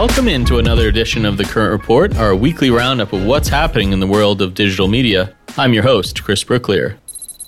Welcome into another edition of The Current Report, our weekly roundup of what's happening in the world of digital media. I'm your host, Chris Brooklier.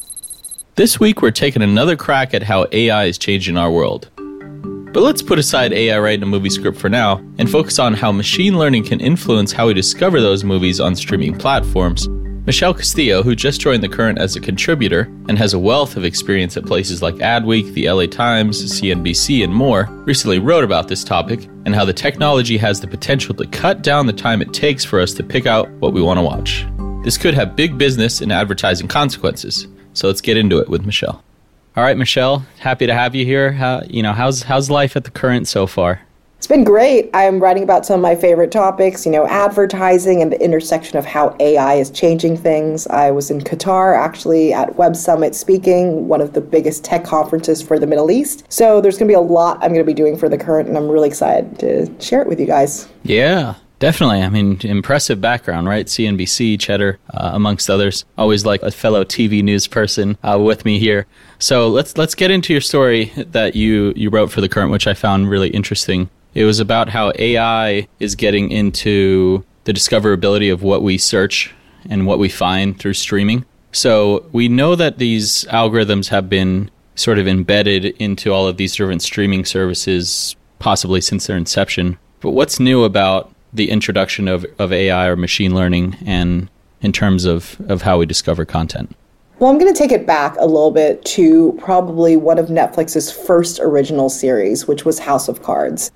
This week, we're taking another crack at how AI is changing our world. But let's put aside AI writing a movie script for now and focus on how machine learning can influence how we discover those movies on streaming platforms. Michelle Castillo, who just joined The Current as a contributor and has a wealth of experience at places like Adweek, the LA Times, CNBC, and more, recently wrote about this topic and how the technology has the potential to cut down the time it takes for us to pick out what we want to watch. This could have big business and advertising consequences. So let's get into it with Michelle. All right, Michelle, happy to have you here. How's life at The Current so far? It's been great. I'm writing about some of my favorite topics, advertising and the intersection of how AI is changing things. I was in Qatar, actually, at Web Summit speaking, one of the biggest tech conferences for the Middle East. So there's going to be a lot I'm going to be doing for The Current, and I'm really excited to share it with you guys. Yeah. Definitely. I mean, impressive background, right? CNBC, Cheddar, amongst others. Always like a fellow TV news person with me here. So let's get into your story that you wrote for The Current, which I found really interesting. It was about how AI is getting into the discoverability of what we search and what we find through streaming. So we know that these algorithms have been sort of embedded into all of these different streaming services, possibly since their inception. But what's new about the introduction of AI or machine learning and in terms of how we discover content? Well, I'm going to take it back a little bit to probably one of Netflix's first original series, which was House of Cards.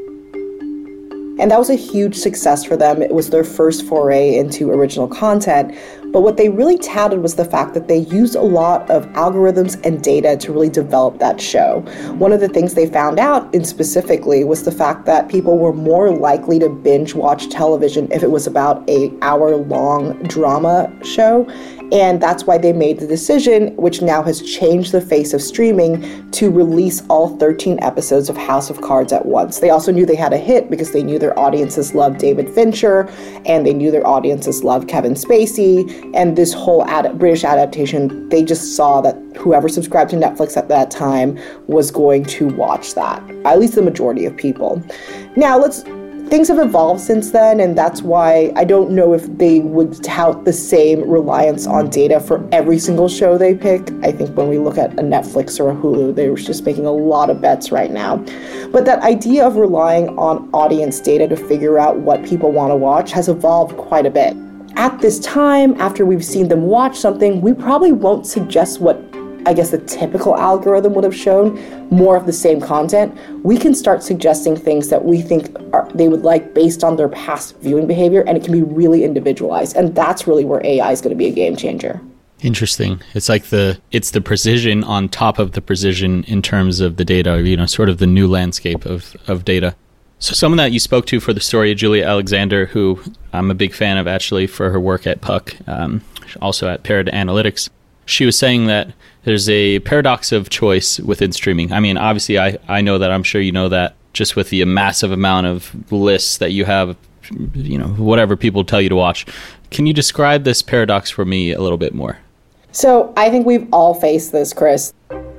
And that was a huge success for them. It was their first foray into original content. But what they really touted was the fact that they used a lot of algorithms and data to really develop that show. One of the things they found out in specifically was the fact that people were more likely to binge watch television if it was about an hour-long drama show. And that's why they made the decision, which now has changed the face of streaming, to release all 13 episodes of House of Cards at once. They also knew they had a hit because they knew their audiences loved David Fincher, and they knew their audiences loved Kevin Spacey, and this whole British adaptation, they just saw that whoever subscribed to Netflix at that time was going to watch that, at least the majority of people. Now, things have evolved since then, and that's why I don't know if they would tout the same reliance on data for every single show they pick. I think when we look at a Netflix or a Hulu, they're just making a lot of bets right now. But that idea of relying on audience data to figure out what people want to watch has evolved quite a bit. At this time, after we've seen them watch something, we probably won't suggest what I guess the typical algorithm would have shown, more of the same content. We can start suggesting things that we think they would like based on their past viewing behavior, and it can be really individualized. And that's really where AI is going to be a game changer. Interesting. It's like it's the precision on top of the precision in terms of the data, sort of the new landscape of data. So someone that you spoke to for the story, Julia Alexander, who I'm a big fan of actually for her work at Puck, also at Parrot Analytics, she was saying that there's a paradox of choice within streaming. I mean, obviously, I know that. I'm sure you know that just with the massive amount of lists that you have, whatever people tell you to watch. Can you describe this paradox for me a little bit more? So I think we've all faced this, Chris.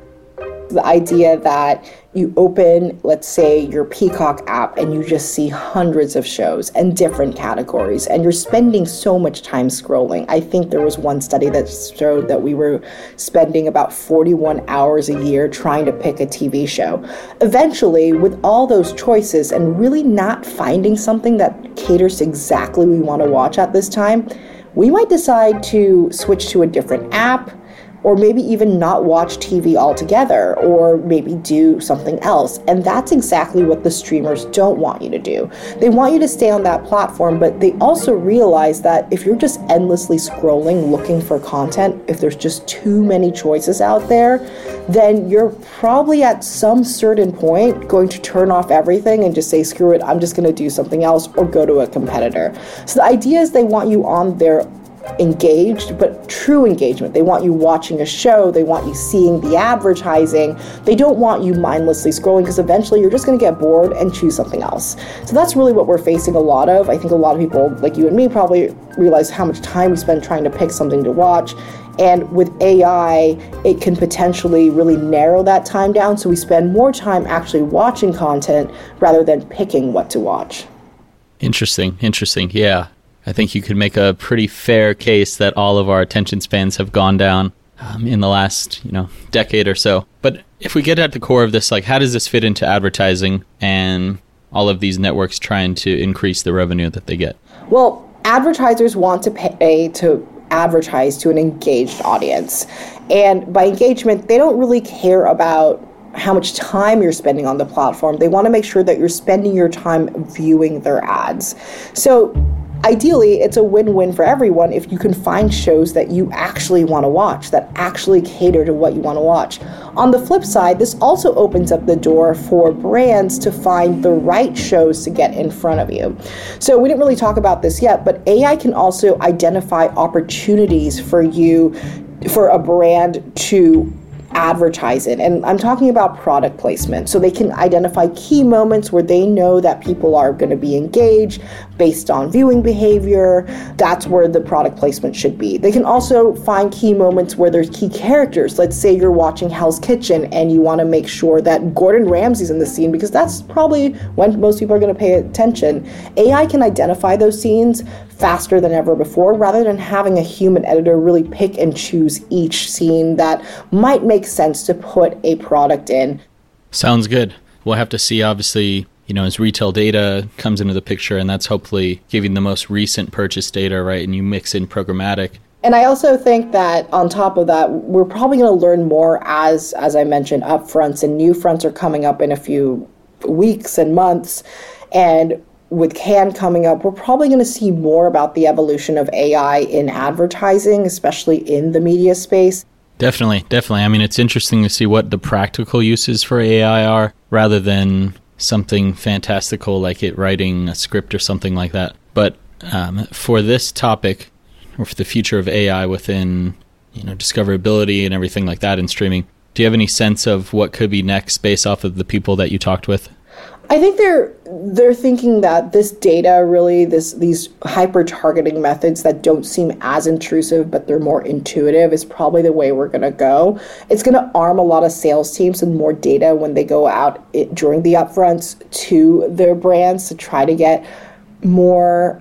The idea that you open, let's say, your Peacock app and you just see hundreds of shows and different categories, and you're spending so much time scrolling. I think there was one study that showed that we were spending about 41 hours a year trying to pick a TV show. Eventually, with all those choices and really not finding something that caters to exactly what we want to watch at this time, we might decide to switch to a different app, or maybe even not watch TV altogether, or maybe do something else. And that's exactly what the streamers don't want you to do. They want you to stay on that platform, but they also realize that if you're just endlessly scrolling, looking for content, if there's just too many choices out there, then you're probably at some certain point going to turn off everything and just say, screw it, I'm just gonna do something else, or go to a competitor. So the idea is they want you on their engaged, but true engagement. They want you watching a show. They want you seeing the advertising. They don't want you mindlessly scrolling, because eventually you're just going to get bored and choose something else. So that's really what we're facing a lot of. I think a lot of people like you and me probably realize how much time we spend trying to pick something to watch. And with AI, it can potentially really narrow that time down, so we spend more time actually watching content rather than picking what to watch. Interesting. Yeah. I think you could make a pretty fair case that all of our attention spans have gone down in the last, decade or so. But if we get at the core of this, like, how does this fit into advertising and all of these networks trying to increase the revenue that they get? Well, advertisers want to pay to advertise to an engaged audience. And by engagement, they don't really care about how much time you're spending on the platform. They want to make sure that you're spending your time viewing their ads. So ideally, it's a win-win for everyone if you can find shows that you actually want to watch, that actually cater to what you want to watch. On the flip side, this also opens up the door for brands to find the right shows to get in front of you. So we didn't really talk about this yet, but AI can also identify opportunities for you, for a brand to advertise it. And I'm talking about product placement. So they can identify key moments where they know that people are going to be engaged based on viewing behavior. That's where the product placement should be. They can also find key moments where there's key characters. Let's say you're watching Hell's Kitchen and you want to make sure that Gordon Ramsay's in the scene, because that's probably when most people are going to pay attention. AI can identify those scenes faster than ever before, rather than having a human editor really pick and choose each scene that might make sense to put a product in. Sounds good. We'll have to see, obviously, as retail data comes into the picture, and that's hopefully giving the most recent purchase data, right? And you mix in programmatic. And I also think that on top of that, we're probably going to learn more as I mentioned, upfronts and new fronts are coming up in a few weeks and months. And with Cannes coming up, we're probably going to see more about the evolution of AI in advertising, especially in the media space. Definitely. I mean, it's interesting to see what the practical uses for AI are, rather than something fantastical like it writing a script or something like that. But for this topic, or for the future of AI within, discoverability and everything like that in streaming, do you have any sense of what could be next based off of the people that you talked with? I think they're thinking that this data, really, these hyper-targeting methods that don't seem as intrusive, but they're more intuitive, is probably the way we're going to go. It's going to arm a lot of sales teams with more data when they go out during the upfronts to their brands to try to get more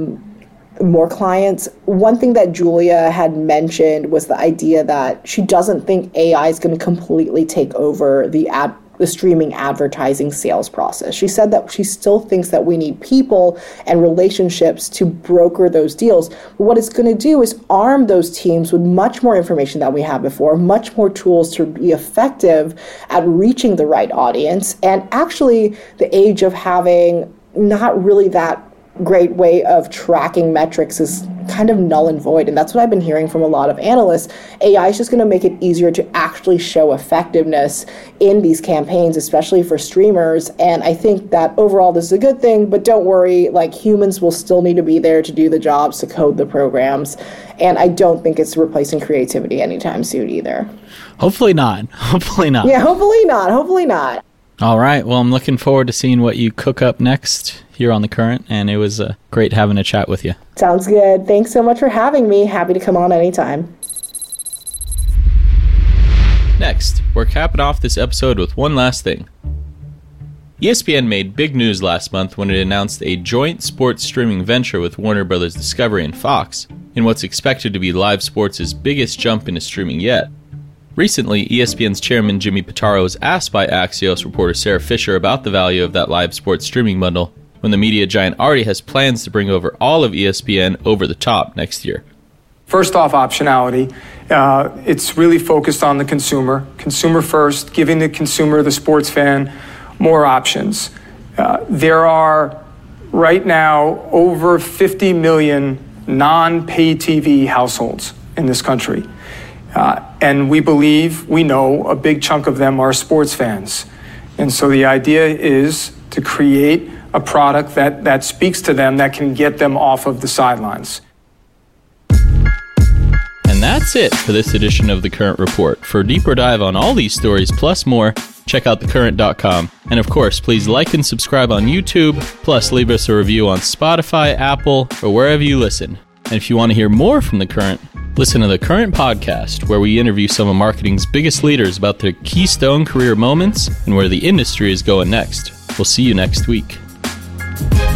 clients. One thing that Julia had mentioned was the idea that she doesn't think AI is going to completely take over the streaming advertising sales process. She said that she still thinks that we need people and relationships to broker those deals. But what it's going to do is arm those teams with much more information than we had before, much more tools to be effective at reaching the right audience. And actually, the age of having not really that great way of tracking metrics is kind of null and void. And that's what I've been hearing from a lot of analysts. AI is just going to make it easier to actually show effectiveness in these campaigns, especially for streamers. And I think that overall this is a good thing, but don't worry, like, humans will still need to be there to do the jobs, to code the programs. And I don't think it's replacing creativity anytime soon either. Hopefully not. Yeah, hopefully not. All right. Well, I'm looking forward to seeing what you cook up next here on The Current, and it was great having a chat with you. Sounds good. Thanks so much for having me. Happy to come on anytime. Next, we're capping off this episode with one last thing. ESPN made big news last month when it announced a joint sports streaming venture with Warner Bros. Discovery and Fox, in what's expected to be live sports' biggest jump into streaming yet. Recently, ESPN's chairman Jimmy Pitaro was asked by Axios reporter Sarah Fisher about the value of that live sports streaming bundle, when the media giant already has plans to bring over all of ESPN over the top next year. First off, optionality. It's really focused on the consumer. Consumer first, giving the consumer, the sports fan, more options. There are right now over 50 million non-pay TV households in this country. And we know a big chunk of them are sports fans. And so the idea is to create a product that speaks to them, that can get them off of the sidelines. And that's it for this edition of The Current Report. For a deeper dive on all these stories plus more, check out thecurrent.com. And of course, please like and subscribe on YouTube, plus leave us a review on Spotify, Apple, or wherever you listen. And if you want to hear more from The Current, listen to The Current Podcast, where we interview some of marketing's biggest leaders about their keystone career moments and where the industry is going next. We'll see you next week.